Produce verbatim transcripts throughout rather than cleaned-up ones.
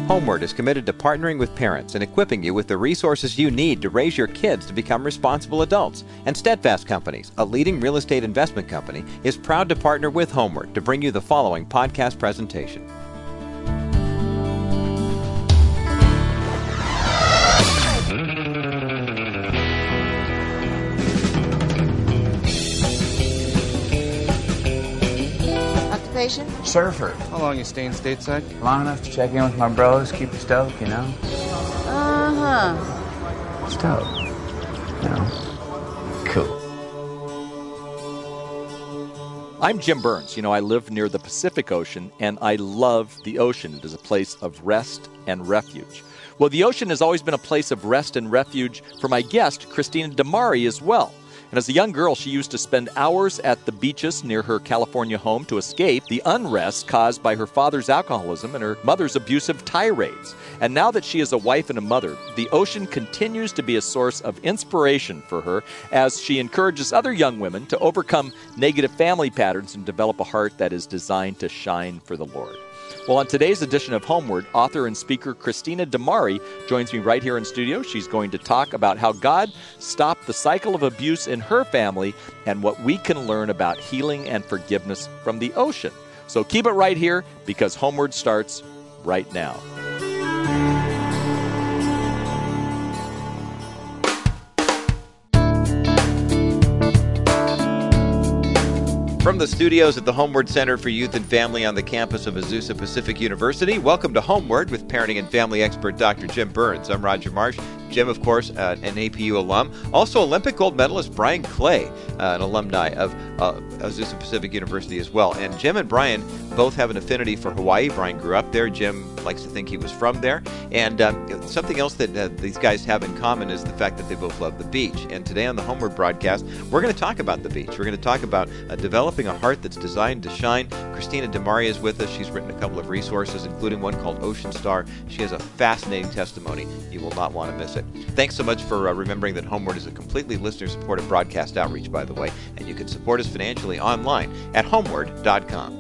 Homeward is committed to partnering with parents and equipping you with the resources you need to raise your kids to become responsible adults. And Steadfast Companies, a leading real estate investment company, is proud to partner with Homeward to bring you the following podcast presentation. Surfer. How long you staying stateside? Long enough to check in with my bros, keep you stoked, you know? Uh-huh. Stoked. You know? Cool. I'm Jim Burns. You know, I live near the Pacific Ocean, and I love the ocean. It is a place of rest and refuge. Well, the ocean has always been a place of rest and refuge for my guest, Christina Damari, as well. And as a young girl, she used to spend hours at the beaches near her California home to escape the unrest caused by her father's alcoholism and her mother's abusive tirades. And now that she is a wife and a mother, the ocean continues to be a source of inspiration for her as she encourages other young women to overcome negative family patterns and develop a heart that is designed to shine for the Lord. Well, on today's edition of Homeward, author and speaker Christina Damari joins me right here in studio. She's going to talk about how God stopped the cycle of abuse in her family and what we can learn about healing and forgiveness from the ocean. So keep it right here because Homeward starts right now. From the studios at the Homeward Center for Youth and Family on the campus of Azusa Pacific University, welcome to Homeward with parenting and family expert Doctor Jim Burns. I'm Roger Marsh. Jim, of course, uh, an A P U alum. Also Olympic gold medalist Brian Clay, uh, an alumni of uh, Azusa Pacific University as well. And Jim and Brian both have an affinity for Hawaii. Brian grew up there. Jim likes to think he was from there. And um, something else that uh, these guys have in common is the fact that they both love the beach. And today on the Homeward broadcast, we're going to talk about the beach. We're going to talk about uh, developing a heart that's designed to shine. Christina Damari is with us. She's written a couple of resources, including one called Ocean Star. She has a fascinating testimony. You will not want to miss it. Thanks so much for uh, remembering that Homeward is a completely listener-supported broadcast outreach, by the way, and you can support us financially online at homeward dot com.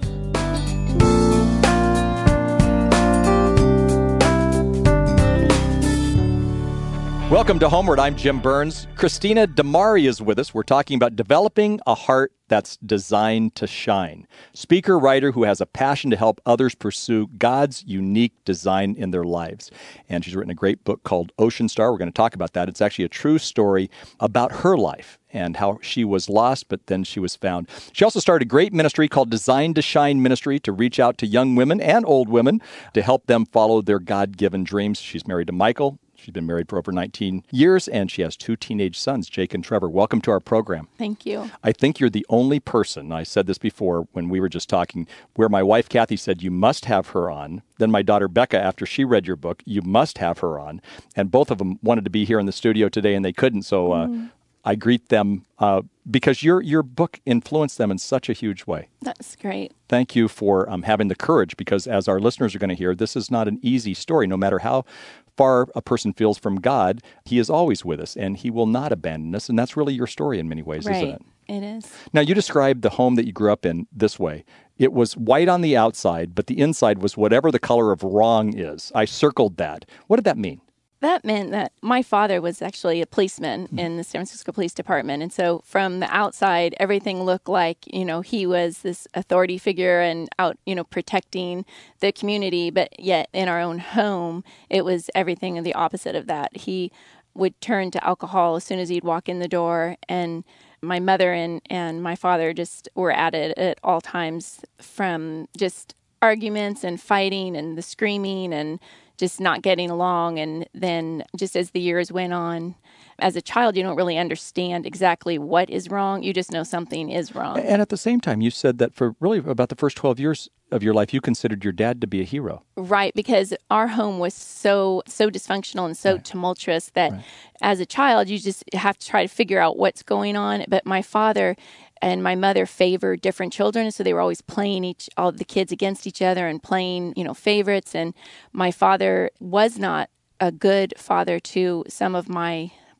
Welcome to Homeward. I'm Jim Burns. Christina Damari is with us. We're talking about developing a heart that's designed to shine. Speaker, writer who has a passion to help others pursue God's unique design in their lives. And she's written a great book called Ocean Star. We're going to talk about that. It's actually a true story about her life and how she was lost, but then she was found. She also started a great ministry called Designed to Shine Ministry to reach out to young women and old women to help them follow their God-given dreams. She's married to Michael. She's been married for over nineteen years, and she has two teenage sons, Jake and Trevor. Welcome to our program. Thank you. I think you're the only person, I said this before when we were just talking, where my wife, Kathy, said, you must have her on. Then my daughter, Becca, after she read your book, you must have her on. And both of them wanted to be here in the studio today, and they couldn't, so uh, mm. I greet them uh, because your your book influenced them in such a huge way. That's great. Thank you for um, having the courage, because as our listeners are going to hear, this is not an easy story. No matter how far a person feels from God, he is always with us, and he will not abandon us. And that's really your story in many ways, right. isn't it? It is. Now, you described the home that you grew up in this way. It was white on the outside, but the inside was whatever the color of wrong is. I circled that. What did that mean? That meant that my father was actually a policeman mm-hmm. in the San Francisco Police Department. And so from the outside, everything looked like, you know, he was this authority figure and out, you know, protecting the community. But yet in our own home, it was everything the opposite of that. He would turn to alcohol as soon as he'd walk in the door. And my mother and, and my father just were at it at all times, from just arguments and fighting and the screaming and just not getting along. And then just as the years went on, as a child, you don't really understand exactly what is wrong. You just know something is wrong. And at the same time, you said that for really about the first twelve years of your life, you considered your dad to be a hero. Right, because our home was so so dysfunctional and so right. tumultuous that right. as a child, you just have to try to figure out what's going on. But my father and my mother favored different children, so they were always playing each all the kids against each other and playing, you know, favorites. And my father was not a good father to some of my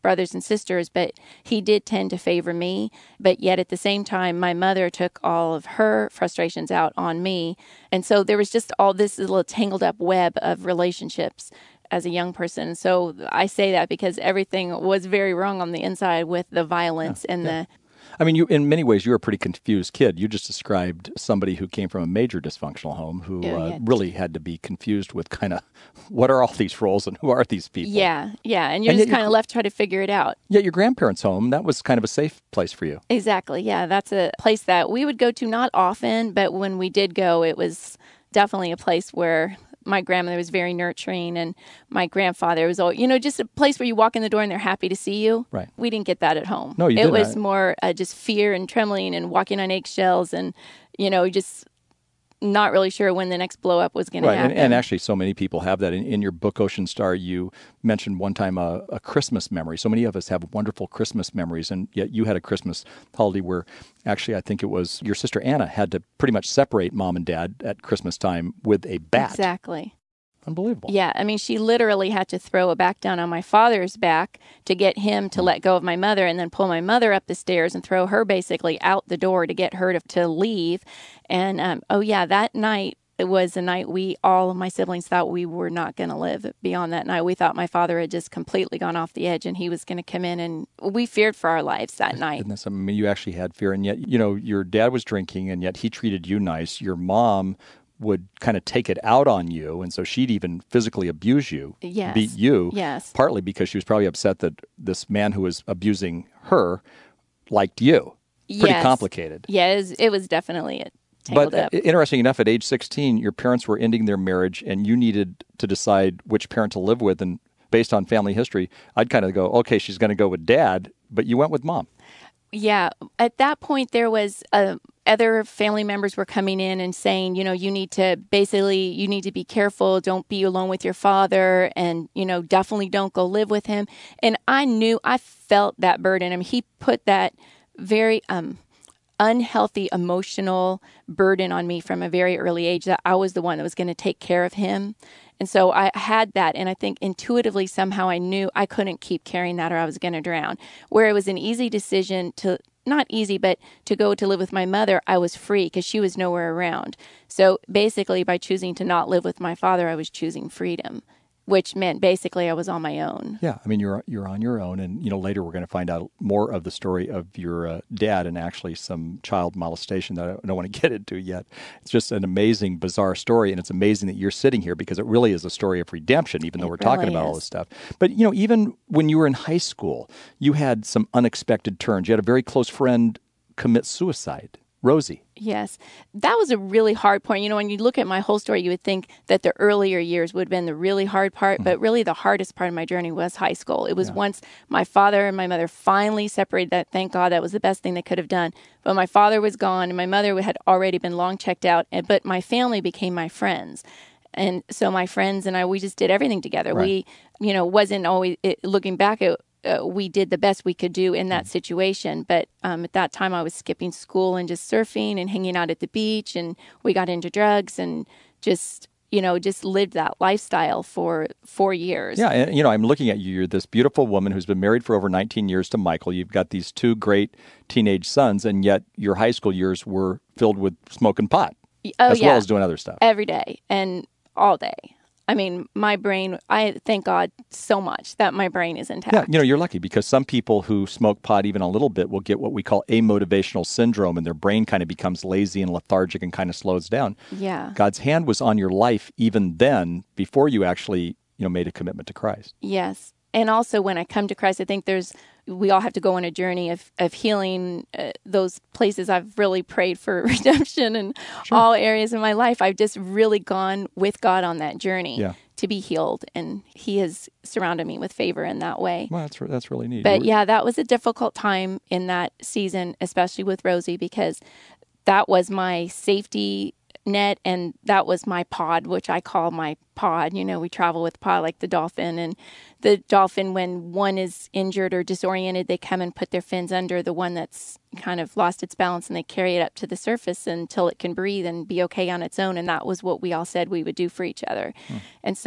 brothers and sisters, but he did tend to favor me. But yet at the same time, my mother took all of her frustrations out on me. And so there was just all this little tangled up web of relationships as a young person. So I say that because everything was very wrong on the inside with the violence yeah, and yeah. the I mean, you in many ways, you were a pretty confused kid. You just described somebody who came from a major dysfunctional home who yeah, uh, yeah. really had to be confused with kind of what are all these roles and who are these people? Yeah, yeah. And you're and just kind of left to try to figure it out. Yet your grandparents' home, that was kind of a safe place for you. Exactly. Yeah, that's a place that we would go to not often, but when we did go, it was definitely a place where my grandmother was very nurturing, and my grandfather was, all, you know, just a place where you walk in the door and they're happy to see you. Right. We didn't get that at home. No, you It didn't. was more uh, just fear and trembling and walking on eggshells and, you know, just not really sure when the next blow up was going right. to happen. And, and actually, so many people have that. In, in your book, Ocean Star, you mentioned one time a, a Christmas memory. So many of us have wonderful Christmas memories, and yet you had a Christmas holiday where actually I think it was your sister Anna had to pretty much separate mom and dad at Christmas time with a bat. Exactly. Unbelievable. Yeah, I mean, she literally had to throw a back down on my father's back to get him to let go of my mother, and then pull my mother up the stairs and throw her basically out the door to get her to, to leave. And, um, oh, yeah, that night it was the night we, all of my siblings thought we were not going to live beyond that night. We thought my father had just completely gone off the edge and he was going to come in, and we feared for our lives that night. Goodness, I mean, you actually had fear, and yet, you know, your dad was drinking, and yet he treated you nice. Your mom would kind of take it out on you, and so she'd even physically abuse you, yes. beat you, yes. partly because she was probably upset that this man who was abusing her liked you. Pretty yes. complicated. Yeah, it was, it was definitely it. Tangled But up. Interesting enough, at age sixteen, your parents were ending their marriage, and you needed to decide which parent to live with, and based on family history, I'd kind of go, okay, she's going to go with dad, but you went with mom. Yeah. At that point, there was uh, other family members were coming in and saying, you know, you need to basically, you need to be careful. Don't be alone with your father, and, you know, definitely don't go live with him. And I knew, I felt that burden. I mean, he put that very um, unhealthy emotional burden on me from a very early age that I was the one that was going to take care of him. And so I had that, and I think intuitively somehow I knew I couldn't keep carrying that or I was going to drown. Where it was an easy decision to, not easy, but to go to live with my mother, I was free because she was nowhere around. So basically by choosing to not live with my father, I was choosing freedom, which meant basically I was on my own. Yeah, I mean, you're you're on your own, and you know later we're going to find out more of the story of your uh, dad and actually some child molestation that I don't want to get into yet. It's just an amazing, bizarre story, and it's amazing that you're sitting here because it really is a story of redemption, even though it we're really talking about is. all this stuff. But you know, even when you were in high school, you had some unexpected turns. You had a very close friend commit suicide, Rosie. Yes. That was a really hard point. You know, when you look at my whole story, you would think that the earlier years would have been the really hard part, mm-hmm. but really the hardest part of my journey was high school. It was yeah. once my father and my mother finally separated. That, thank God, that was the best thing they could have done. But my father was gone, and my mother had already been long checked out, and, but my family became my friends. And so my friends and I, we just did everything together. Right. We, you know, wasn't always, it, looking back at Uh, we did the best we could do in that situation. But um, at that time, I was skipping school and just surfing and hanging out at the beach. And we got into drugs and just, you know, just lived that lifestyle for four years. Yeah. And, you know, I'm looking at you. You're this beautiful woman who's been married for over nineteen years to Michael. You've got these two great teenage sons, and yet your high school years were filled with smoking pot oh, as yeah. well as doing other stuff. Every day and all day. I mean, my brain, I thank God so much that my brain is intact. Yeah, you know, you're lucky because some people who smoke pot even a little bit will get what we call amotivational syndrome, and their brain kind of becomes lazy and lethargic and kind of slows down. Yeah. God's hand was on your life even then before you actually, you know, made a commitment to Christ. Yes. And also when I come to Christ, I think there's, we all have to go on a journey of, of healing uh, those places I've really prayed for redemption in sure. all areas of my life. I've just really gone with God on that journey yeah. to be healed. And he has surrounded me with favor in that way. Well, that's, that's really neat. But yeah, that was a difficult time in that season, especially with Rosie, because that was my safety net, and that was my pod, which I call my pod. You know, we travel with pod like the dolphin, and the dolphin, when one is injured or disoriented, they come and put their fins under the one that's kind of lost its balance, and they carry it up to the surface until it can breathe and be okay on its own. And that was what we all said we would do for each other. Hmm. And so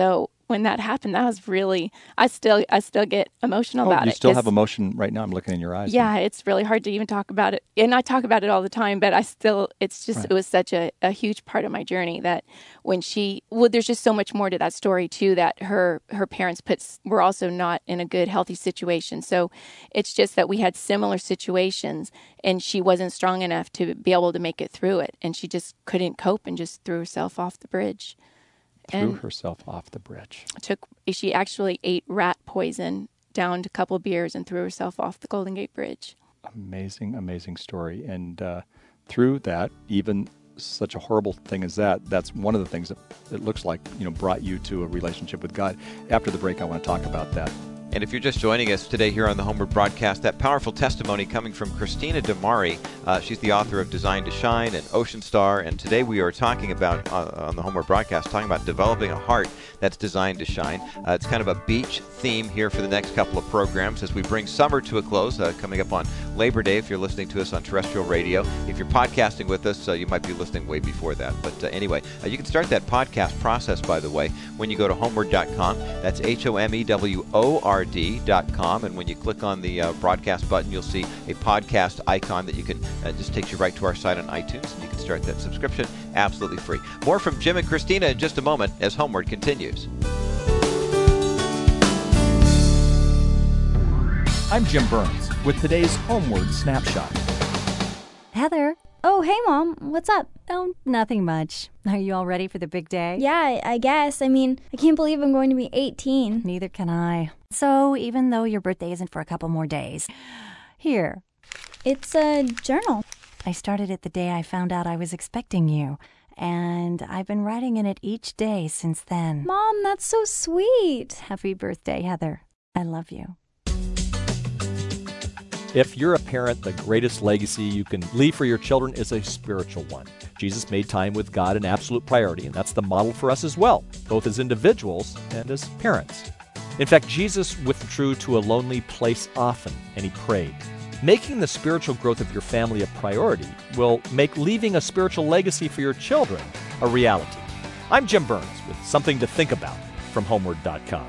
when that happened, that was really, I still I still get emotional Oh, about you it. still It's- have emotion right now. I'm looking in your eyes. Yeah, it's really hard to even talk about it. And I talk about it all the time, but I still, it's just, Right. it was such a, a huge part of my journey that when she, well, there's just so much more to that story too, that her, her parents put, were also not in a good, healthy situation. So it's just that we had similar situations and she wasn't strong enough to be able to make it through it. And she just couldn't cope and just threw herself off the bridge. Threw And herself off the bridge. took, she actually ate rat poison, downed a couple beers, and threw herself off the Golden Gate Bridge. Amazing, amazing story. And uh, through that, even such a horrible thing as that, that's one of the things that it looks like, you know, brought you to a relationship with God. After the break, I want to talk about that. And if you're just joining us today here on the Homeward Broadcast, that powerful testimony coming from Christina Damari. Uh, she's the author of Design to Shine and Ocean Star. And today we are talking about, uh, on the Homeward Broadcast, talking about developing a heart that's designed to shine. Uh, it's kind of a beach theme here for the next couple of programs as we bring summer to a close, uh, coming up on Labor Day if you're listening to us on terrestrial radio. If you're podcasting with us, uh, you might be listening way before that. But uh, anyway, uh, you can start that podcast process, by the way, when you go to homeward dot com. That's H O M E W O R D dot com. And when you click on the uh, broadcast button, you'll see a podcast icon that you can, uh, just takes you right to our site on iTunes, and you can start that subscription absolutely free. More from Jim and Christina in just a moment as Homeward continues. I'm Jim Burns with today's Homeward Snapshot. Heather. Oh, hey, Mom. What's up? Oh, nothing much. Are you all ready for the big day? Yeah, I, I guess. I mean, I can't believe I'm going to be eighteen. Neither can I. So, even though your birthday isn't for a couple more days, here. It's a journal. I started it the day I found out I was expecting you, and I've been writing in it each day since then. Mom, that's so sweet. Happy birthday, Heather. I love you. If you're a parent, the greatest legacy you can leave for your children is a spiritual one. Jesus made time with God an absolute priority, and that's the model for us as well, both as individuals and as parents. In fact, Jesus withdrew to a lonely place often, and he prayed. Making the spiritual growth of your family a priority will make leaving a spiritual legacy for your children a reality. I'm Jim Burns with something to think about from homeward dot com.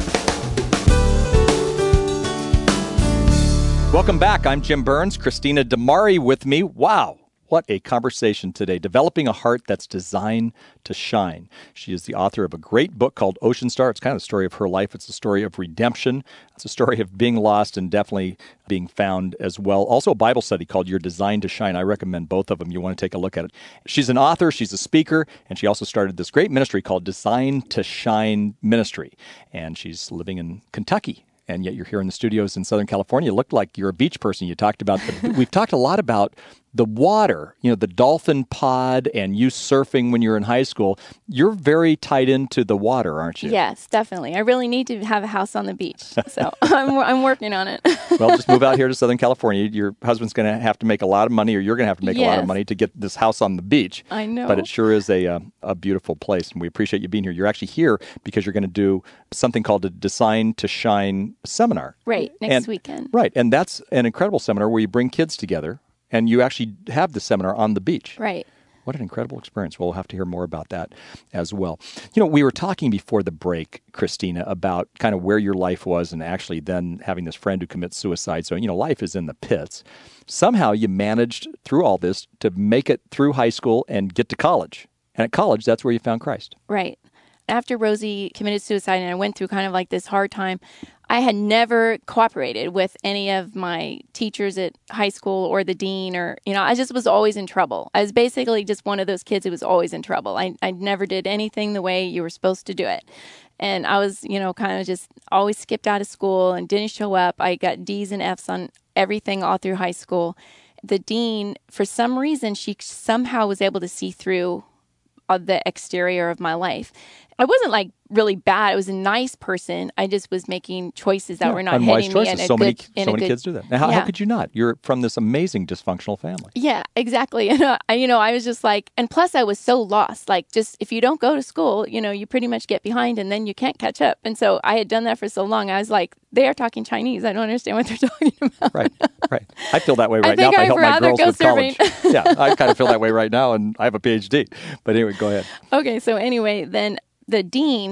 Welcome back. I'm Jim Burns. Christina Damari with me. Wow, what a conversation today. Developing a heart that's designed to shine. She is the author of a great book called Ocean Star. It's kind of the story of her life. It's a story of redemption. It's a story of being lost and definitely being found as well. Also a Bible study called You're Designed to Shine. I recommend both of them. You want to take a look at it. She's an author. She's a speaker. And she also started this great ministry called Designed to Shine Ministry. And she's living in Kentucky. And yet you're here in the studios in Southern California. You look like you're a beach person. You talked about, the, we've talked a lot about the water, you know, the dolphin pod and you surfing when you're in high school. You're very tied into the water, aren't you? Yes, definitely. I really need to have a house on the beach. So I'm, I'm working on it. Well, just move out here to Southern California. Your husband's going to have to make a lot of money, or you're going to have to make a lot of Yes. money to get this house on the beach. I know. But it sure is a, uh, a beautiful place, and we appreciate you being here. You're actually here because you're going to do something called a Design to Shine seminar. Right, next And- weekend. Right, and that's an incredible seminar where you bring kids together, and you actually have the seminar on the beach. Right. What an incredible experience. Well, we'll have to hear more about that as well. You know, we were talking before the break, Christina, about kind of where your life was and actually then having this friend who commits suicide. So, you know, life is in the pits. Somehow you managed through all this to make it through high school and get to college. And at college, that's where you found Christ. Right. After Rosie committed suicide and I went through kind of like this hard time, I had never cooperated with any of my teachers at high school or the dean or, you know, I just was always in trouble. I was basically just one of those kids who was always in trouble. I, I never did anything the way you were supposed to do it. And I was, you know, kind of just always skipped out of school and didn't show up. I got D's and F's on everything all through high school. The dean, for some reason, she somehow was able to see through the exterior of my life. I wasn't like really bad. I was a nice person. I just was making choices that Yeah, were not unwise heading me choices. in a so good, many, in so a many good, kids do that. Now, how, yeah. how could you not? You're from this amazing dysfunctional family. Yeah, exactly. And uh, I, you know, I was just like, and plus I was so lost. Like, just if you don't go to school, you know, you pretty much get behind, and then you can't catch up. And so I had done that for so long. I was like, they are talking Chinese. I don't understand what they're talking about. Right, right. I feel that way I right now think if I I'd help my rather girls go with college. surfing. Yeah, I kind of feel that way right now, and I have a P H D. But anyway, go ahead. Okay, so anyway, then the dean,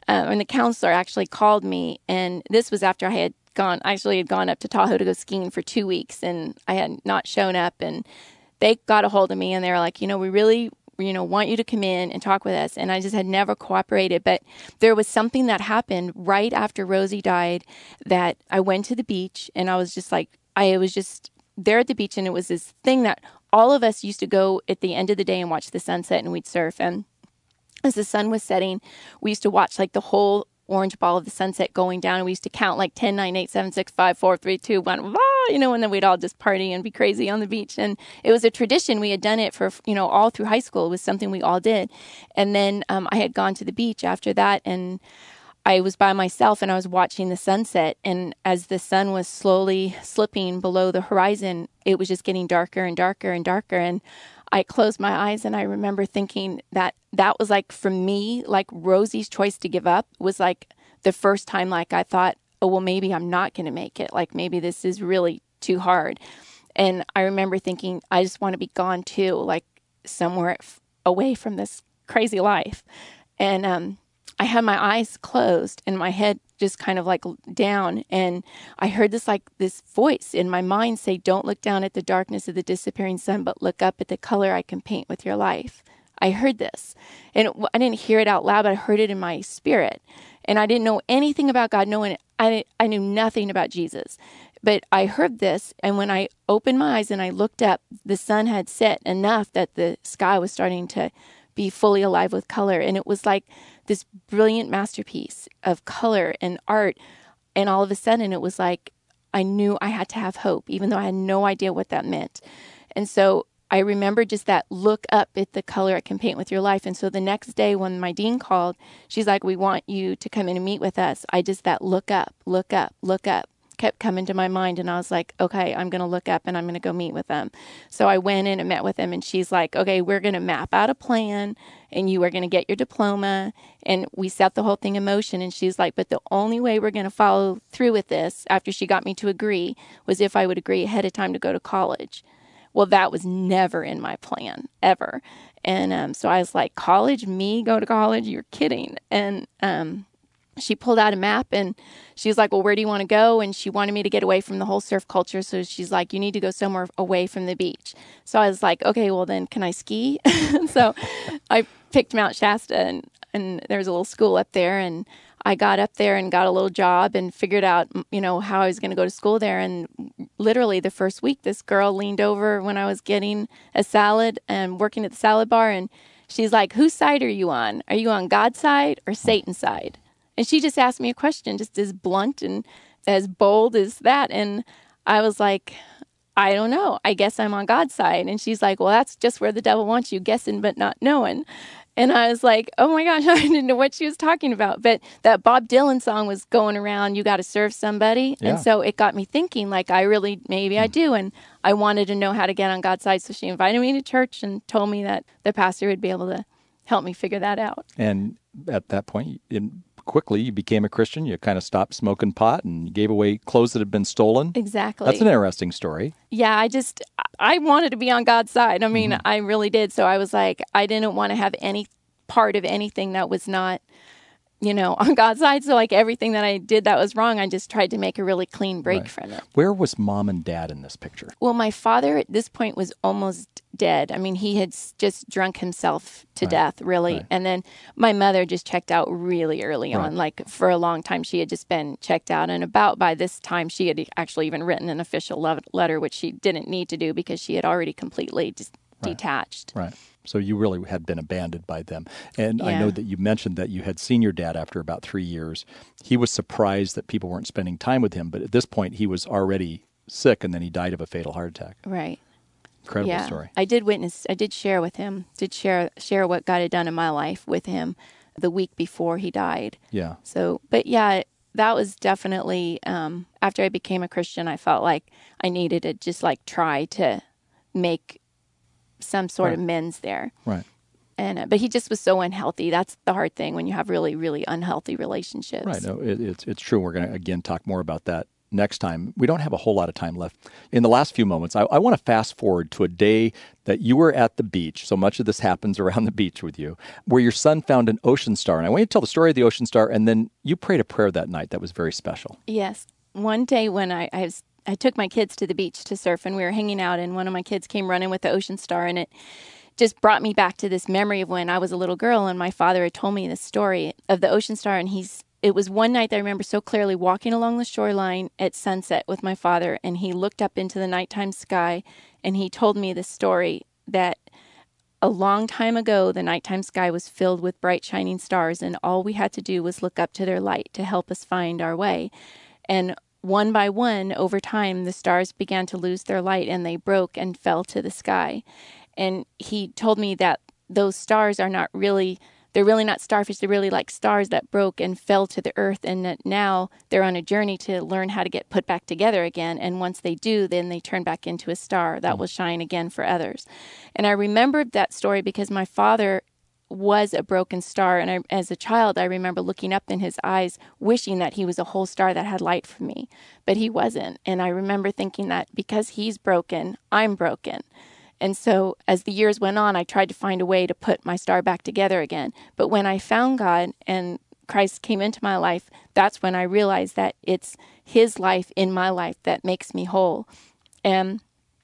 uh, and the counselor actually called me, and this was after I had gone, actually had gone up to Tahoe to go skiing for two weeks, and I had not shown up, and they got a hold of me, and they were like, you know, we really, you know, want you to come in and talk with us. And I just had never cooperated. But there was something that happened right after Rosie died that I went to the beach, and I was just like, I was just there at the beach, and it was this thing that all of us used to go at the end of the day and watch the sunset, and we'd surf. And as the sun was setting, we used to watch like the whole orange ball of the sunset going down, and we used to count like ten, nine, eight, seven, six, five, four, three, two, one, you know, and then we'd all just party and be crazy on the beach. And it was a tradition. We had done it for, you know, all through high school. It was something we all did. And then um, I had gone to the beach after that, and I was by myself, and I was watching the sunset. And as the sun was slowly slipping below the horizon, it was just getting darker and darker and darker. And I closed my eyes, and I remember thinking that that was like, for me, like Rosie's choice to give up was like the first time, like I thought, oh, well, maybe I'm not going to make it. Like maybe this is really too hard. And I remember thinking, I just want to be gone too, like somewhere f- away from this crazy life. And um, I had my eyes closed and my head just kind of like down. And I heard this like this voice in my mind say, don't look down at the darkness of the disappearing sun, but look up at the color I can paint with your life. I heard this. And it, I didn't hear it out loud, but I heard it in my spirit. And I didn't know anything about God. No one, I, I knew nothing about Jesus. But I heard this, and when I opened my eyes and I looked up, the sun had set enough that the sky was starting to be fully alive with color. And it was like this brilliant masterpiece of color and art. And all of a sudden, it was like I knew I had to have hope, even though I had no idea what that meant. And so I remember just that look up at the color I can paint with your life. And so the next day when my dean called, she's like, we want you to come in and meet with us. I just, that look up, look up, look up kept coming to my mind. And I was like, okay, I'm going to look up and I'm going to go meet with them. So I went in and met with them, and she's like, okay, we're going to map out a plan, and you are going to get your diploma. And we set the whole thing in motion. And she's like, but the only way we're going to follow through with this, after she got me to agree, was if I would agree ahead of time to go to college. Well, that was never in my plan, ever. And um, so I was like, college? Me go to college? You're kidding. And um, she pulled out a map, and she was like, well, where do you want to go? And she wanted me to get away from the whole surf culture. So she's like, you need to go somewhere away from the beach. So I was like, okay, well, then can I ski? So I picked Mount Shasta, and, and there's a little school up there. And I got up there and got a little job and figured out, you know, how I was going to go to school there. And literally the first week, this girl leaned over when I was getting a salad and working at the salad bar. And she's like, whose side are you on? Are you on God's side or Satan's side? And she just asked me a question, just as blunt and as bold as that. And I was like, I don't know. I guess I'm on God's side. And she's like, well, that's just where the devil wants you, guessing but not knowing. And I was like, oh my gosh, I didn't know what she was talking about. But that Bob Dylan song was going around, you got to serve somebody. Yeah. And so it got me thinking, like, I really, maybe I do. And I wanted to know how to get on God's side. So she invited me to church and told me that the pastor would be able to help me figure that out. And at that point, in, quickly, you became a Christian. You kind of stopped smoking pot and you gave away clothes that had been stolen. Exactly. That's an interesting story. Yeah, I just, I wanted to be on God's side. I mean, mm-hmm. I really did. So I was like, I didn't want to have any part of anything that was not, you know, on God's side. So like everything that I did that was wrong, I just tried to make a really clean break right. from it. Where was mom and dad in this picture? Well, my father at this point was almost dead. I mean, he had just drunk himself to right. death, really. Right. And then my mother just checked out really early right. on. Like for a long time, she had just been checked out. And about by this time, she had actually even written an official letter, which she didn't need to do because she had already completely just right. detached. Right. So you really had been abandoned by them. And yeah. I know that you mentioned that you had seen your dad after about three years. He was surprised that people weren't spending time with him. But at this point, he was already sick, and then he died of a fatal heart attack. Right. Incredible yeah. story. I did witness, I did share with him, did share share what God had done in my life with him the week before he died. Yeah. So, but yeah, that was definitely, um, after I became a Christian, I felt like I needed to just like try to make some sort right. of amends there. Right. And uh, but he just was so unhealthy. That's the hard thing when you have really, really unhealthy relationships. Right. No, it, it's it's true. We're going to again talk more about that next time. We don't have a whole lot of time left. In the last few moments, I, I want to fast forward to a day that you were at the beach. So much of this happens around the beach with you, where your son found an ocean star. And I want you to tell the story of the ocean star, and then you prayed a prayer that night that was very special. Yes. One day when I, I was I took my kids to the beach to surf, and we were hanging out, and one of my kids came running with the ocean star, and it just brought me back to this memory of when I was a little girl, and my father had told me this story of the ocean star, and he's it was one night that I remember so clearly walking along the shoreline at sunset with my father, and he looked up into the nighttime sky, and he told me this story that a long time ago, the nighttime sky was filled with bright shining stars, and all we had to do was look up to their light to help us find our way. And one by one, over time, the stars began to lose their light, and they broke and fell to the sky. And he told me that those stars are not really, they're really not starfish. They're really like stars that broke and fell to the earth, and that now they're on a journey to learn how to get put back together again. And once they do, then they turn back into a star that will shine again for others. And I remembered that story because my father was a broken star, and I, as a child, I remember looking up in his eyes, wishing that he was a whole star that had light for me, but he wasn't. And I remember thinking that because he's broken, I'm broken. And so as the years went on, I tried to find a way to put my star back together again. But when I found God and Christ came into my life, that's when I realized that it's his life in my life that makes me whole. And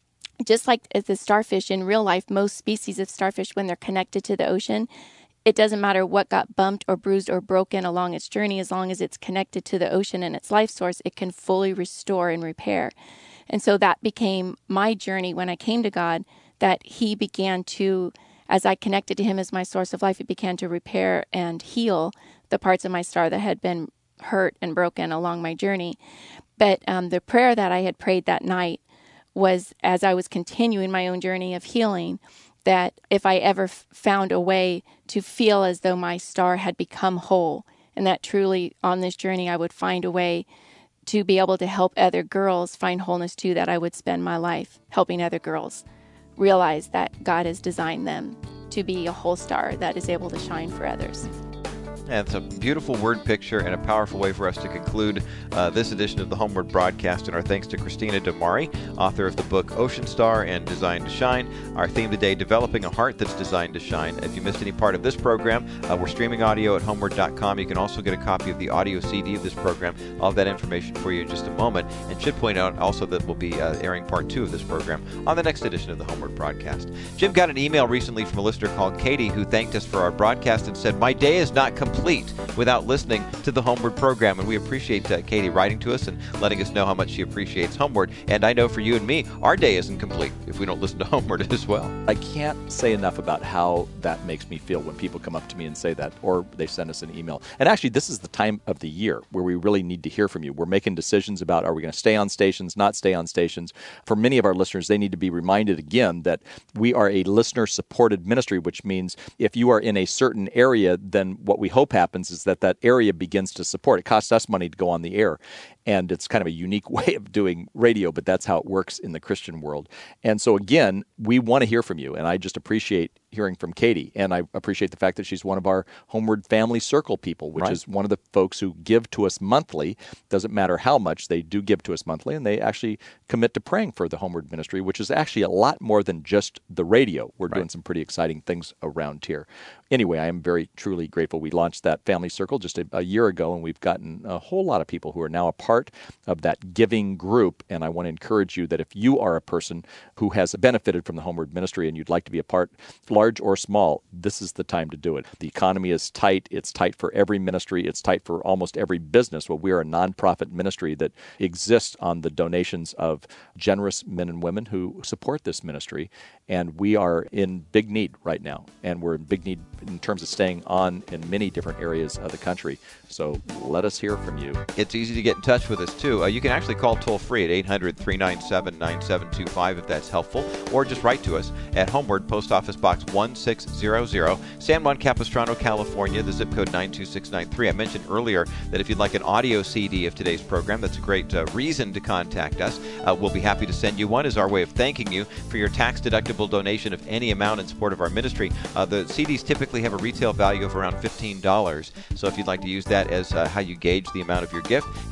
just like the starfish in real life, most species of starfish, when they're connected to the ocean, it doesn't matter what got bumped or bruised or broken along its journey, as long as it's connected to the ocean and its life source, it can fully restore and repair. And so that became my journey when I came to God, that he began to, as I connected to him as my source of life, it began to repair and heal the parts of my star that had been hurt and broken along my journey. But um, the prayer that I had prayed that night was, as I was continuing my own journey of healing, that if I ever f- found a way to feel as though my star had become whole, and that truly on this journey I would find a way to be able to help other girls find wholeness too, that I would spend my life helping other girls realize that God has designed them to be a whole star that is able to shine for others. And it's a beautiful word picture and a powerful way for us to conclude uh, this edition of the Homeward broadcast. And our thanks to Christina Damari, author of the book Ocean Star and Designed to Shine. Our theme today, Developing a Heart That's Designed to Shine. If you missed any part of this program, uh, we're streaming audio at homeward dot com. You can also get a copy of the audio C D of this program. I'll have that information for you in just a moment. And should point out also that we'll be uh, airing part two of this program on the next edition of the Homeward broadcast. Jim got an email recently from a listener called Katie, who thanked us for our broadcast and said, "My day is not complete without listening to the Homeward program." And we appreciate uh, Katie writing to us and letting us know how much she appreciates Homeward. And I know for you and me, our day isn't complete if we don't listen to Homeward as well. I can't say enough about how that makes me feel when people come up to me and say that, or they send us an email. And actually, this is the time of the year where we really need to hear from you. We're making decisions about, are we going to stay on stations, not stay on stations? For many of our listeners, they need to be reminded again that we are a listener-supported ministry, which means if you are in a certain area, then what we hope happens is that that area begins to support. It costs us money to go on the air, and it's kind of a unique way of doing radio, but that's how it works in the Christian world. And so again, we want to hear from you, and I just appreciate hearing from Katie, and I appreciate the fact that she's one of our Homeward Family Circle people, which right. is one of the folks who give to us monthly. Doesn't matter how much, they do give to us monthly, and they actually commit to praying for the Homeward ministry, which is actually a lot more than just the radio. We're right. doing some pretty exciting things around here. Anyway, I am very, truly grateful. We launched that Family Circle just a, a year ago, and we've gotten a whole lot of people who are now a part of that giving group. And I want to encourage you that if you are a person who has benefited from the Homeward ministry and you'd like to be a part, large or small, this is the time to do it. The economy is tight. It's tight for every ministry. It's tight for almost every business. Well, we are a nonprofit ministry that exists on the donations of generous men and women who support this ministry. And we are in big need right now. And we're in big need in terms of staying on in many different areas of the country. So let us hear from you. It's easy to get in touch with us, too. Uh, you can actually call toll-free at eight hundred, three nine seven, nine seven two five if that's helpful, or just write to us at Homeward, Post Office Box one six zero zero, San Juan Capistrano, California, the zip code nine two six nine three. I mentioned earlier that if you'd like an audio C D of today's program, that's a great uh, reason to contact us. Uh, we'll be happy to send you one as our way of thanking you for your tax-deductible donation of any amount in support of our ministry. Uh, the C Ds typically have a retail value of around fifteen dollars, so if you'd like to use that as uh, how you gauge the amount of your gift. And of course,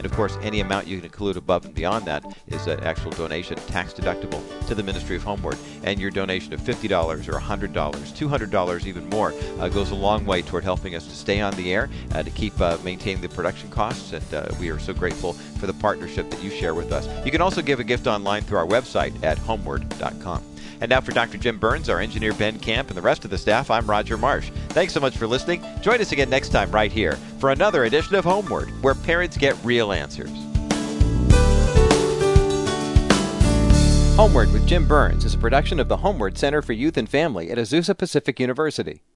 Any amount you can include above and beyond that is an actual donation, tax deductible, to the Ministry of Homeward. And your donation of fifty dollars or one hundred dollars, two hundred dollars even more, uh, goes a long way toward helping us to stay on the air, uh, to keep uh, maintaining the production costs. And uh, we are so grateful for the partnership that you share with us. You can also give a gift online through our website at homeward dot com. And now for Doctor Jim Burns, our engineer Ben Camp, and the rest of the staff, I'm Roger Marsh. Thanks so much for listening. Join us again next time right here for another edition of Homeward, where parents get real answers. Homeward with Jim Burns is a production of the Homeward Center for Youth and Family at Azusa Pacific University.